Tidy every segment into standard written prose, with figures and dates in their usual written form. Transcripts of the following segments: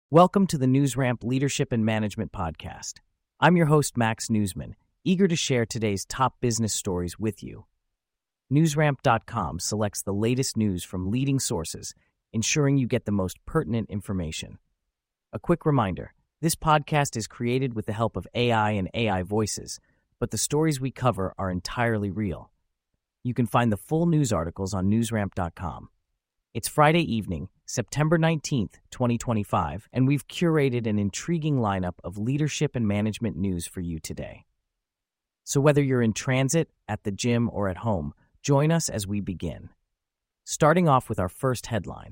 Welcome to the NewsRamp Leadership and Management Podcast. I'm your host, Max Newsman, eager to share today's top business stories with you. NewsRamp.com selects the latest news from leading sources, ensuring you get the most pertinent information. A quick reminder, this podcast is created with the help of AI and AI voices, but the stories we cover are entirely real. You can find the full news articles on NewsRamp.com. It's Friday evening, September 19th, 2025, and we've curated an intriguing lineup of leadership and management news for you today. So whether you're in transit, at the gym, or at home, join us as we begin. Starting off with our first headline.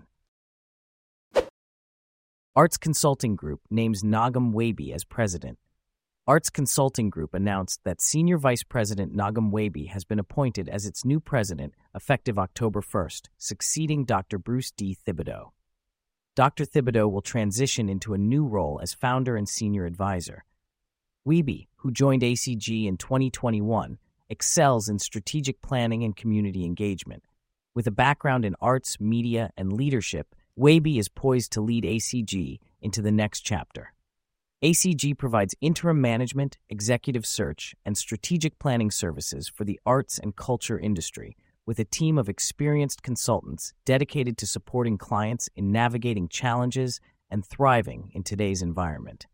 Arts Consulting Group names Nagum Wabi as president. Arts Consulting Group announced that Senior Vice President Nagum Wabi has been appointed as its new president effective October 1st, succeeding Dr. Bruce D. Thibodeau. Dr. Thibodeau will transition into a new role as founder and senior advisor. Wabi, who joined ACG in 2021, excels in strategic planning and community engagement. With a background in arts, media, and leadership, Wabi is poised to lead ACG into the next chapter. ACG provides interim management, executive search, and strategic planning services for the arts and culture industry, with a team of experienced consultants dedicated to supporting clients in navigating challenges and thriving in today's environment.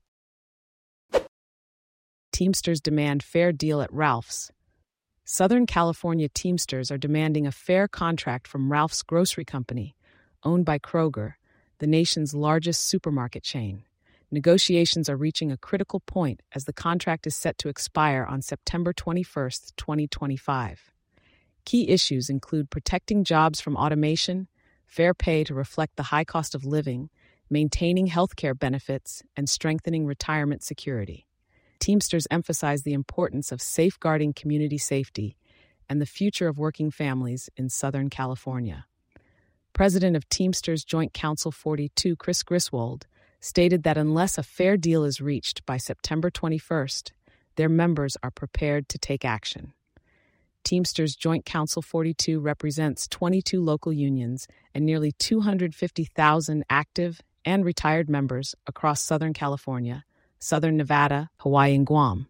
Teamsters demand fair deal at Ralph's. Southern California Teamsters are demanding a fair contract from Ralph's Grocery Company, owned by Kroger, the nation's largest supermarket chain. Negotiations are reaching a critical point as the contract is set to expire on September 21, 2025. Key issues include protecting jobs from automation, fair pay to reflect the high cost of living, maintaining healthcare benefits, and strengthening retirement security. Teamsters emphasize the importance of safeguarding community safety and the future of working families in Southern California. President of Teamsters Joint Council 42, Chris Griswold, stated that unless a fair deal is reached by September 21st, their members are prepared to take action. Teamsters Joint Council 42 represents 22 local unions and nearly 250,000 active and retired members across Southern California, Southern Nevada, Hawaii, and Guam.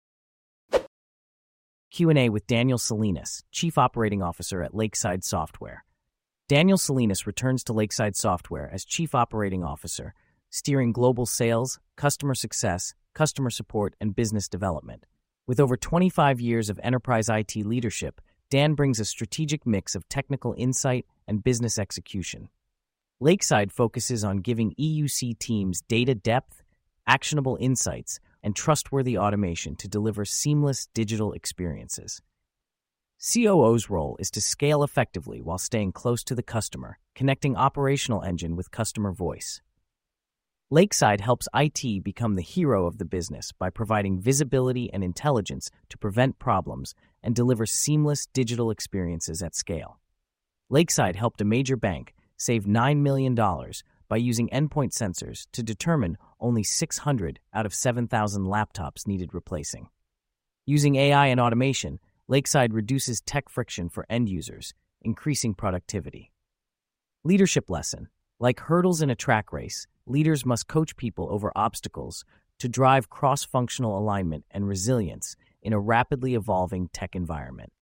Q&A with Daniel Salinas, Chief Operating Officer at Lakeside Software. Daniel Salinas returns to Lakeside Software as Chief Operating Officer, steering global sales, customer success, customer support, and business development. With over 25 years of enterprise IT leadership, Dan brings a strategic mix of technical insight and business execution. Lakeside focuses on giving EUC teams data depth, actionable insights, and trustworthy automation to deliver seamless digital experiences. COO's role is to scale effectively while staying close to the customer, connecting operational engine with customer voice. Lakeside helps IT become the hero of the business by providing visibility and intelligence to prevent problems and deliver seamless digital experiences at scale. Lakeside helped a major bank save $9 million by using endpoint sensors to determine only 600 out of 7,000 laptops needed replacing. Using AI and automation, Lakeside reduces tech friction for end users, increasing productivity. Leadership lesson. Like hurdles in a track race, leaders must coach people over obstacles to drive cross-functional alignment and resilience in a rapidly evolving tech environment.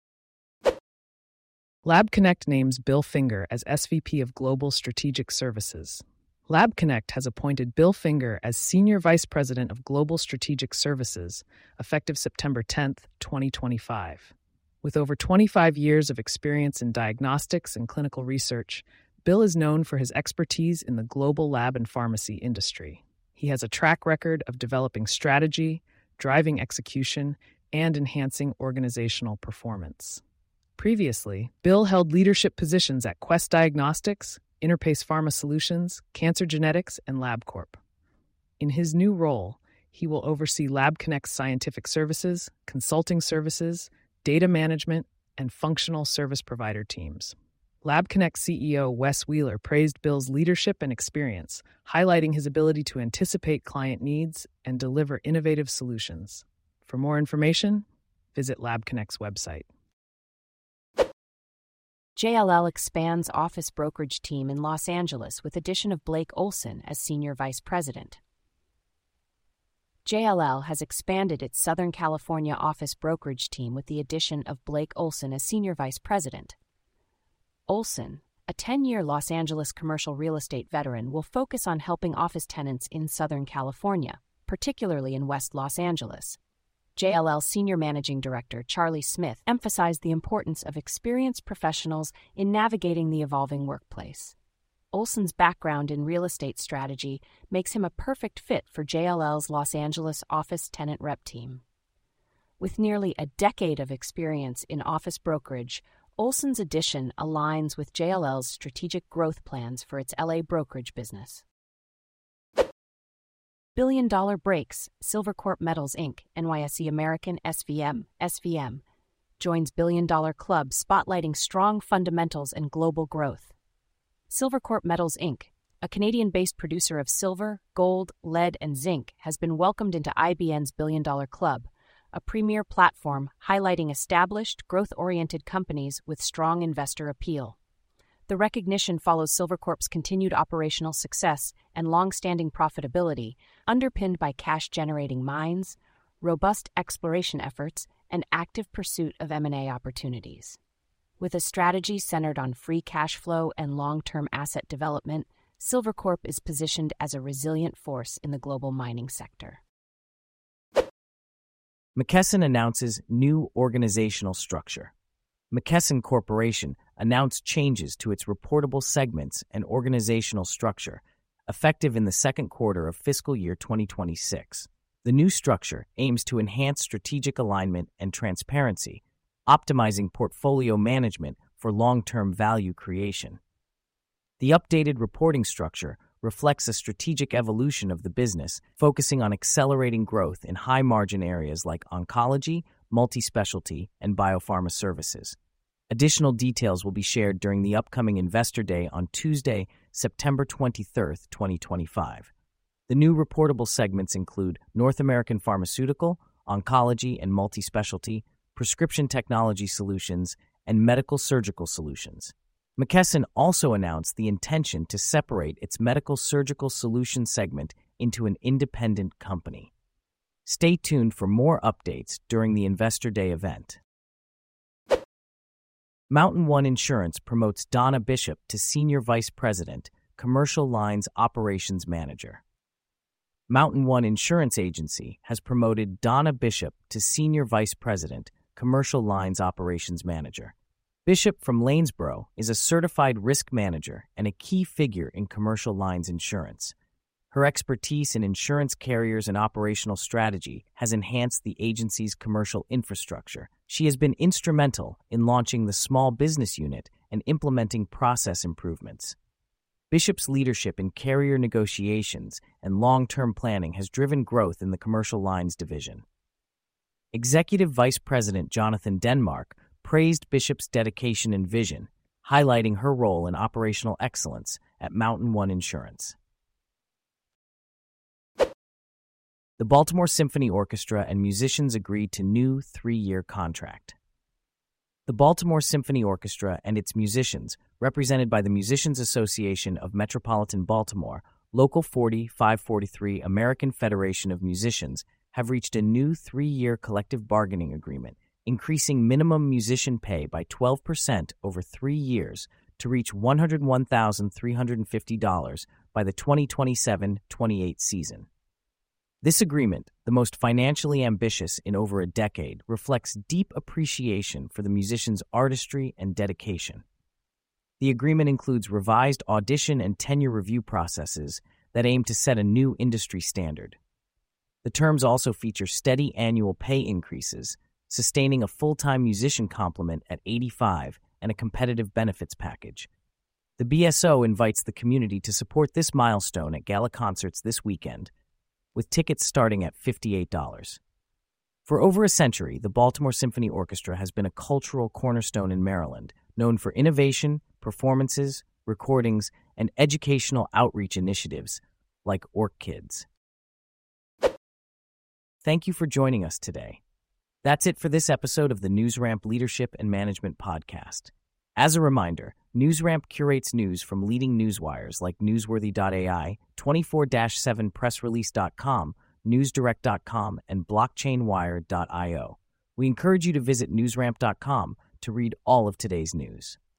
LabConnect names Bill Finger as SVP of Global Strategic Services. LabConnect has appointed Bill Finger as Senior Vice President of Global Strategic Services, effective September 10, 2025. With over 25 years of experience in diagnostics and clinical research, Bill is known for his expertise in the global lab and pharmacy industry. He has a track record of developing strategy, driving execution, and enhancing organizational performance. Previously, Bill held leadership positions at Quest Diagnostics, Interpace Pharma Solutions, Cancer Genetics, and LabCorp. In his new role, he will oversee LabConnect's scientific services, consulting services, data management, and functional service provider teams. LabConnect CEO Wes Wheeler praised Bill's leadership and experience, highlighting his ability to anticipate client needs and deliver innovative solutions. For more information, visit LabConnect's website. JLL expands office brokerage team in Los Angeles with addition of Blake Olson as Senior Vice President. JLL has expanded its Southern California office brokerage team with the addition of Blake Olson as Senior Vice President. Olson, a 10-year Los Angeles commercial real estate veteran, will focus on helping office tenants in Southern California, particularly in West Los Angeles. JLL Senior Managing Director Charlie Smith emphasized the importance of experienced professionals in navigating the evolving workplace. Olson's background in real estate strategy makes him a perfect fit for JLL's Los Angeles office tenant rep team. With nearly a decade of experience in office brokerage, Olson's addition aligns with JLL's strategic growth plans for its LA brokerage business. Billion-dollar breaks, Silvercorp Metals Inc., NYSE American SVM, joins billion-dollar club spotlighting strong fundamentals and global growth. Silvercorp Metals Inc., a Canadian-based producer of silver, gold, lead, and zinc, has been welcomed into IBN's billion-dollar club, a premier platform highlighting established, growth-oriented companies with strong investor appeal. The recognition follows Silvercorp's continued operational success and long-standing profitability, underpinned by cash-generating mines, robust exploration efforts, and active pursuit of M&A opportunities. With a strategy centered on free cash flow and long-term asset development, Silvercorp is positioned as a resilient force in the global mining sector. McKesson announces new organizational structure. McKesson Corporation announced changes to its reportable segments and organizational structure, effective in the second quarter of fiscal year 2026. The new structure aims to enhance strategic alignment and transparency, optimizing portfolio management for long-term value creation. The updated reporting structure reflects a strategic evolution of the business, focusing on accelerating growth in high-margin areas like oncology, multi-specialty, and biopharma services. Additional details will be shared during the upcoming Investor Day on Tuesday, September 23, 2025. The new reportable segments include North American Pharmaceutical, Oncology and Multi-Specialty, Prescription Technology Solutions, and Medical Surgical Solutions. McKesson also announced the intention to separate its Medical Surgical Solutions segment into an independent company. Stay tuned for more updates during the Investor Day event. Mountain One Insurance promotes Donna Bishop to Senior Vice President, Commercial Lines Operations Manager. Mountain One Insurance Agency has promoted Donna Bishop to Senior Vice President, Commercial Lines Operations Manager. Bishop from Lanesboro is a certified risk manager and a key figure in commercial lines insurance. Her expertise in insurance carriers and operational strategy has enhanced the agency's commercial infrastructure. She has been instrumental in launching the small business unit and implementing process improvements. Bishop's leadership in carrier negotiations and long-term planning has driven growth in the commercial lines division. Executive Vice President Jonathan Denmark praised Bishop's dedication and vision, highlighting her role in operational excellence at Mountain One Insurance. The Baltimore Symphony Orchestra and musicians agreed to new 3-year contract. The Baltimore Symphony Orchestra and its musicians, represented by the Musicians Association of Metropolitan Baltimore, Local 40-543 American Federation of Musicians, have reached a new 3-year collective bargaining agreement, increasing minimum musician pay by 12% over 3 years to reach $101,350 by the 2027-28 season. This agreement, the most financially ambitious in over a decade, reflects deep appreciation for the musicians' artistry and dedication. The agreement includes revised audition and tenure review processes that aim to set a new industry standard. The terms also feature steady annual pay increases, sustaining a full-time musician complement at 85 and a competitive benefits package. The BSO invites the community to support this milestone at gala concerts this weekend, with tickets starting at $58. For over a century, the Baltimore Symphony Orchestra has been a cultural cornerstone in Maryland, known for innovation, performances, recordings, and educational outreach initiatives like OrchKids. Thank you for joining us today. That's it for this episode of the NewsRamp Leadership and Management Podcast. As a reminder, NewsRamp curates news from leading newswires like Newsworthy.ai, 24-7pressrelease.com, NewsDirect.com, and BlockchainWire.io. We encourage you to visit NewsRamp.com to read all of today's news.